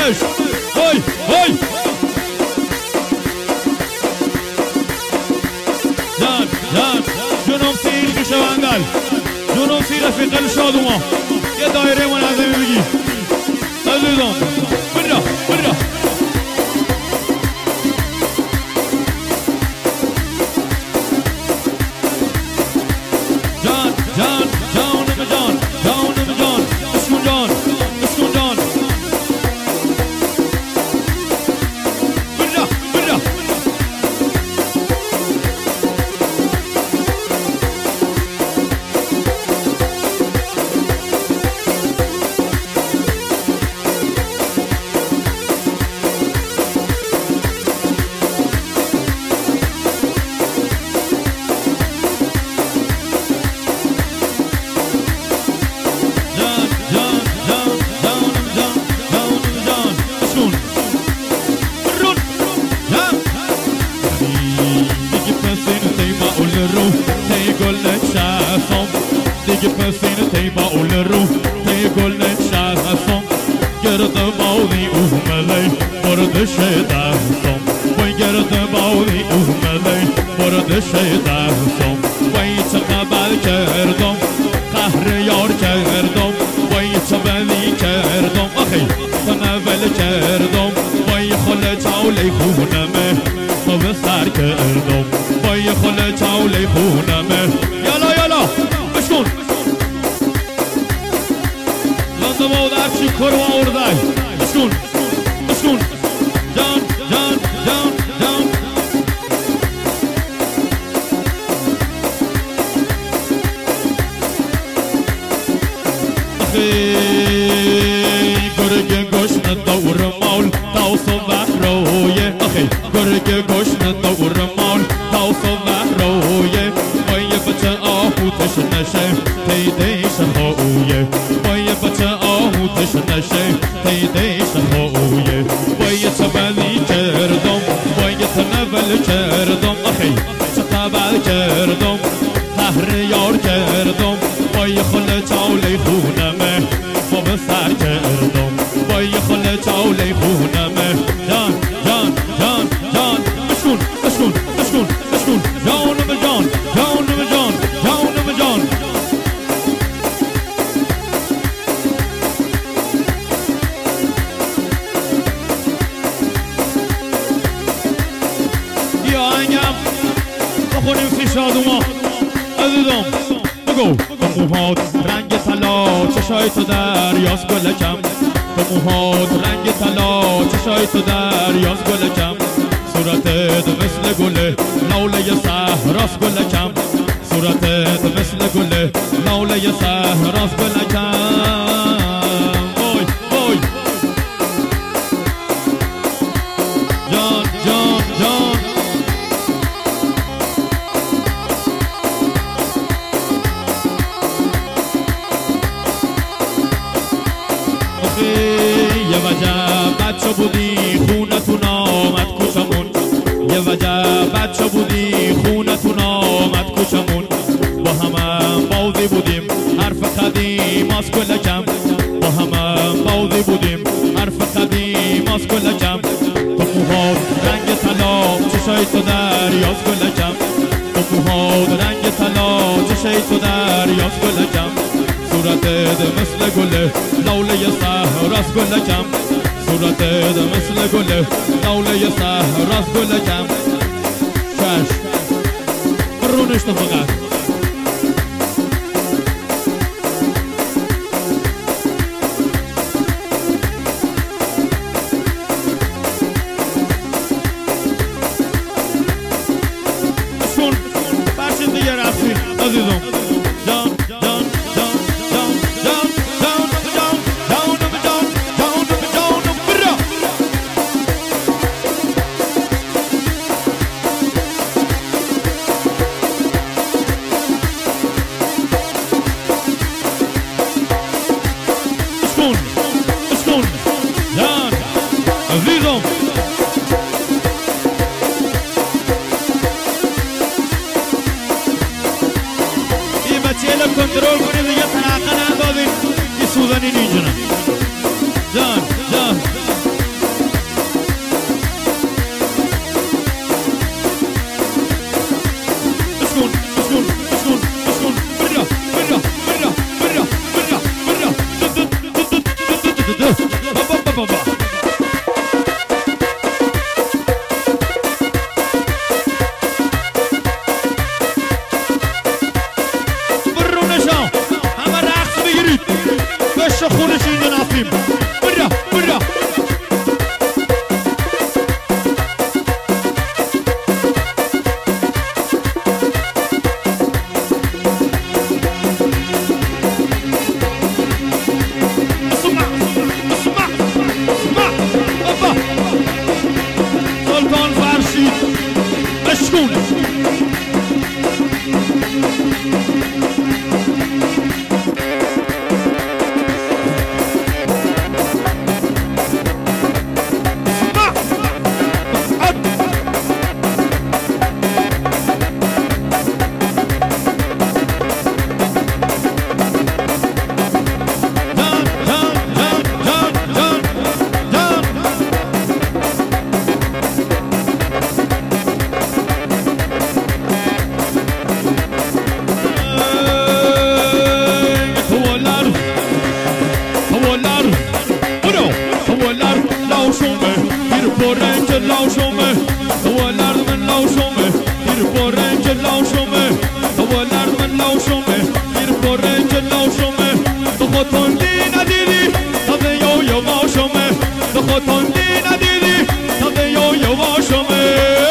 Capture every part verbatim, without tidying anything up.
جانش وای وای جان جان جنوم سیر پیش بندل جنوم سیر رفیقل شادوما یه دایره منظمی بگی عزیزم برا برا جان جان جانم جان جانم جان اسکون جان اسکون جان برا برا دیگه پس این تیبا اول رو تی گل نشستم گرد باودی اومدی بردش دستم وای گرد باودی اومدی بردش دستم وای چه قبل کردم قهر یار کردم وای چه بدی کردم آخی تنول کردم وای خل چاولی خونمه خوب سر کردم وای خل چاولی خونمه یالا یالا بشکن لنده باود هرچی کرو آوردای بشکن بشکن جان جان جان جان اخی گرگ گشن دور مول تاوسو وحرویه اخی گرگ گشن دور مول تاوسو وحرویه وای بچه آهوتش نشه تیدیش خویه وای بچه آهوتش نشه تیدیش خویه وای چه بلی کردم وای تنول کردم اخی چه قبل کردم قهر یار کردم وای خل چاولی خونمه خوب سر کردم وای خل چاولی خونمه جان جان جان جان بشکن بشکن بشکن بشکن جانم جان جانم جان جانم جان بیا آهنگم بخونیم سی شادوما عزیزم بگو تو موهات رنگ طلا چشای تو دریاست گلکم تو موهات رنگ طلا چشای تو دریاست گلکم صورتت مثل گله لاله صحراست گلکم صورتت مثل گله لاله صحراست گلکم وای وای جان جان جان یه وجب بچه بودی خونتون آمد کوچمون یه وجب بچه بودی خونتون آمد کوچمون با همم بازی بودیم حرف قدیم از گلکم با همم بازی بودیم حرف قدیم از گلکم تو موهات رنگ طلا چشای تو دریاست گلکم تو موهات رنگ طلا چشای تو دریاست گلکم صورتت مثل گله لاله صحراست گلکم صورتت مثل گله لاله صحراست گلکم چشم رونش تو فقط بشکن برشید دیگه رفتی عزیزم جان جان لاشومه ولر من لاشومه دیر پرنج لاشومه ولر من لاشومه دیر پرنج لاشومه تو خودتون دی ندیدی تا یو یو ماشومه تو خودتون دی ندیدی تا یو یو ماشومه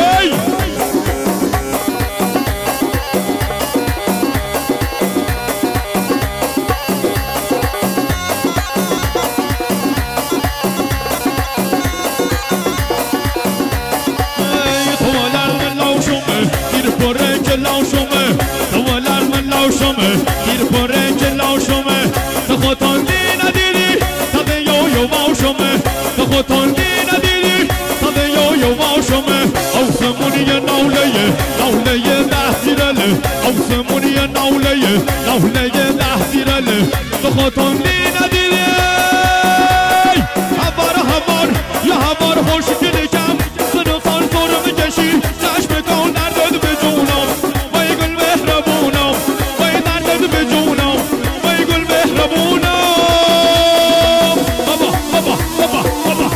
دیر پرنج لاشومه تو خودتون دی ندیدی تا یو یو ماشومه تو خودتون دی ندیدی تا یو یو ماشومه آسمونی ناله ناله ده زیرله آسمونی ناله ناله ده زیرله تو خودتون دی ندیدی هوار هوار یا هوار خوش کم سنفان سر میکشی چشم کن دردت به جونم وای گل مهربونم وای دردت به جونم وای گل مهربونم بابا بابا بابا بابا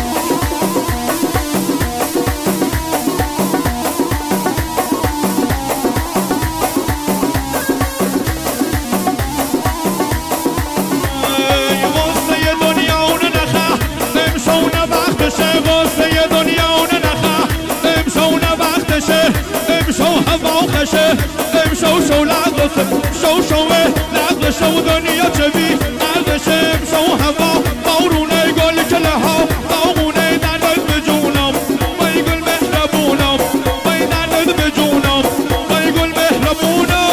واسه دنیا اون نخه امشو نوقتشه واسه دنیا اون نخه امشو نوقتشه امشو هوا خشه امشو شو لغزه شو شوه لغزه دنیا چوی لغزشه امشو هوا بارونه گل کله ها باغونه دردت به جونم وای گل مهربونم وای دردت به جونم وای گل مهربونم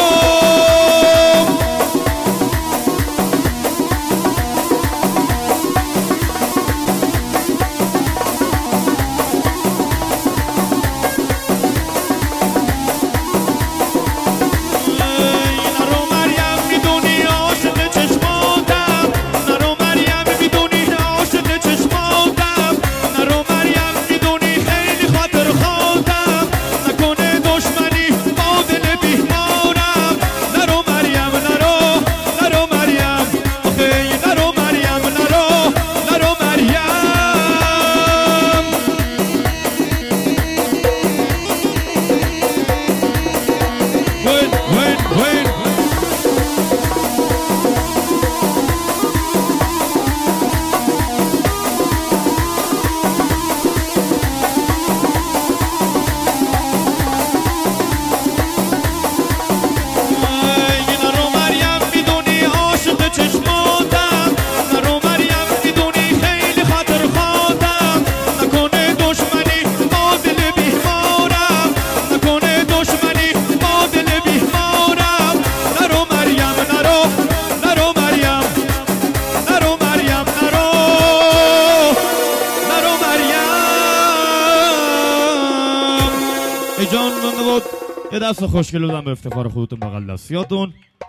جان من بود یه دست خوشگل بودم به افتخار خودتون بغل دستیاتون.